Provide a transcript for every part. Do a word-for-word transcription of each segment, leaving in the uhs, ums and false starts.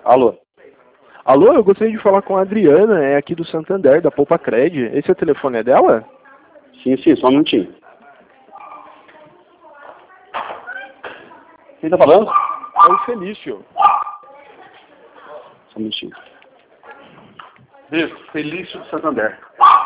Alô? Alô, eu gostaria de falar com a Adriana, é aqui do Santander, da Poupa Cred. Esse é o telefone é dela? Sim, sim, só um minutinho. Quem tá falando? É o Felício. Só um minutinho. Isso, Felício do Santander.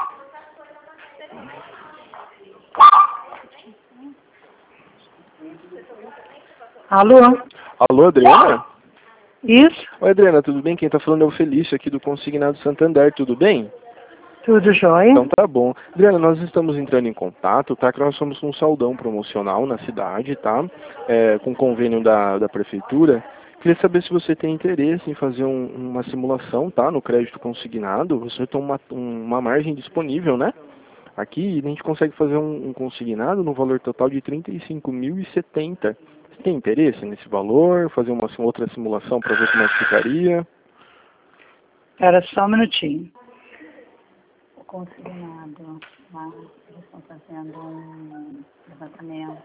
Alô? Alô, Adriana? Isso? Oi, Adriana, tudo bem? Quem tá falando é o Felício aqui do Consignado Santander, tudo bem? Tudo jóia? Então tá bom. Adriana, nós estamos entrando em contato, tá? Que nós somos um saldão promocional na cidade, tá? É, com convênio da, da prefeitura. Queria saber se você tem interesse em fazer um, uma simulação, tá? No crédito consignado. Você tem uma, uma margem disponível, né? Aqui a gente consegue fazer um, um consignado no valor total de trinta e cinco mil e setenta. Você tem interesse nesse valor? Fazer uma outra simulação para ver como é que ficaria? Era só um minutinho. O consignado, lá, eles estão fazendo um levantamento.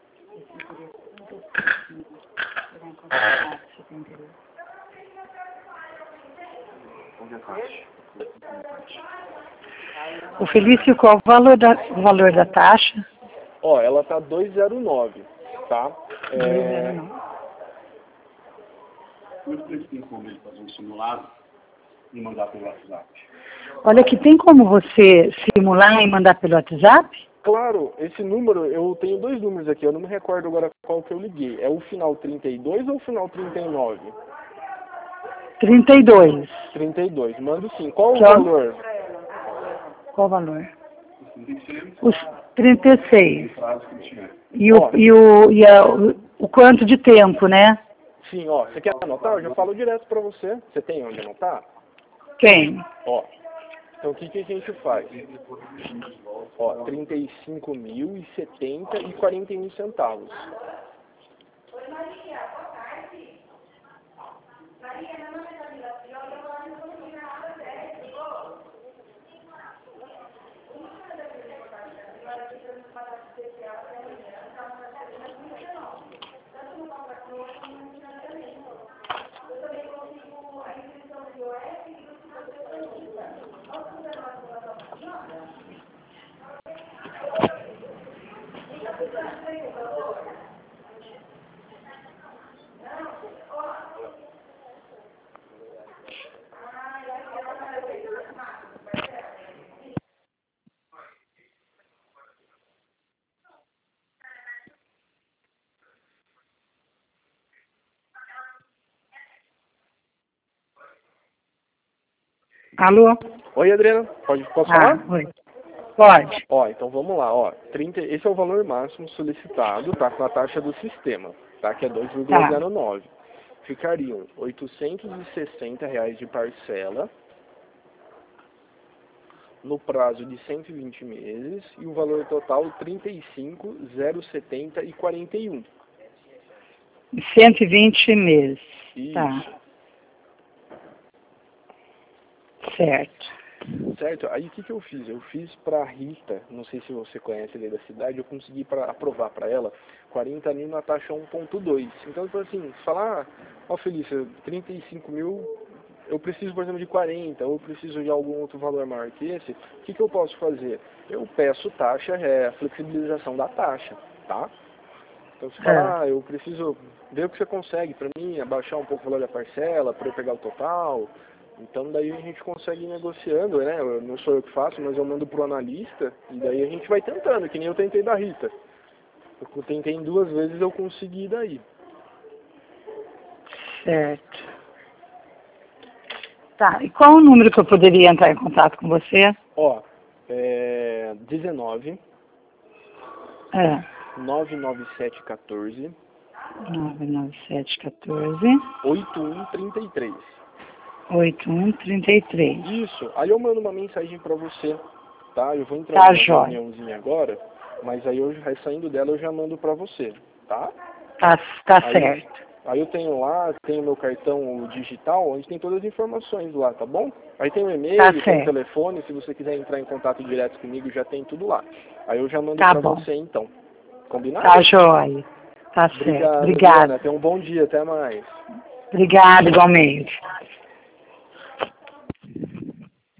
O Felício, qual o valor da, o valor da taxa? Ó, ela tá dois zero nove, tá? É... Vocês têm como ele fazer um simulado e mandar pelo WhatsApp? Olha, que tem como você simular e mandar pelo WhatsApp? Claro, esse número, eu tenho dois números aqui, eu não me recordo agora qual que eu liguei. É o final trinta e dois ou o final trinta e nove? trinta e dois. trinta e dois, mando sim. Qual Que o é o- valor? Qual o valor? Os trinta e seis. Prazo que tiver. E o, Ó. e o, e a, o, o quanto de tempo, né? Sim, ó, você quer anotar? Eu já falo direto pra você. Você tem onde anotar? Tem. Ó, então o que, que a gente faz? Ó, trinta e cinco mil e setenta e quarenta e um centavos. Alô? Oi, Adriana, pode, posso Ah, falar? oi. Pode. Ó, então vamos lá, ó. trinta, esse é o valor máximo solicitado, tá? Com a taxa do sistema, tá? Que é dois vírgula zero nove. Ficariam oitocentos e sessenta reais de parcela no prazo de cento e vinte meses e o valor total trinta e cinco mil setenta e quarenta e um. cento e vinte meses. Isso. Tá. Certo. Certo? Aí o que, que eu fiz? Eu fiz para Rita, não sei se você conhece ele da cidade, eu consegui pra, aprovar para ela quarenta mil na taxa um ponto dois. Então, tipo assim, falar, ó Felícia, trinta e cinco mil, eu preciso, por exemplo, de quarenta, ou eu preciso de algum outro valor maior que esse, o que, que eu posso fazer? Eu peço taxa, é a flexibilização da taxa, tá? Então, se falar, ah, eu preciso ver o que você consegue para mim, abaixar um pouco o valor da parcela, para eu pegar o total. Então, daí a gente consegue ir negociando, né? Eu, não sou eu que faço, mas eu mando pro analista, e daí a gente vai tentando, que nem eu tentei da Rita. Eu tentei em duas vezes, eu consegui daí. Certo. Tá, e qual o número que eu poderia entrar em contato com você? Ó, é dezenove, É, nove nove sete um quatro, nove nove sete um quatro, oito um três três. oito um três três. Isso, aí eu mando uma mensagem pra você, tá? Eu vou entrar Tá, numa jóia. reuniãozinha agora, mas aí eu já saindo dela eu já mando pra você, tá? Tá, tá Aí, certo. aí eu tenho lá, tenho meu cartão digital, onde tem todas as informações lá, tá bom? Aí tem o e-mail, Tá tem o certo. telefone, se você quiser entrar em contato direto comigo, já tem tudo lá. Aí eu já mando Tá pra bom. você então. Combinado? Tá jóia. Tá certo. Obrigado, Obrigada. Adriana. Tenha um bom dia, até mais. Obrigada, igualmente.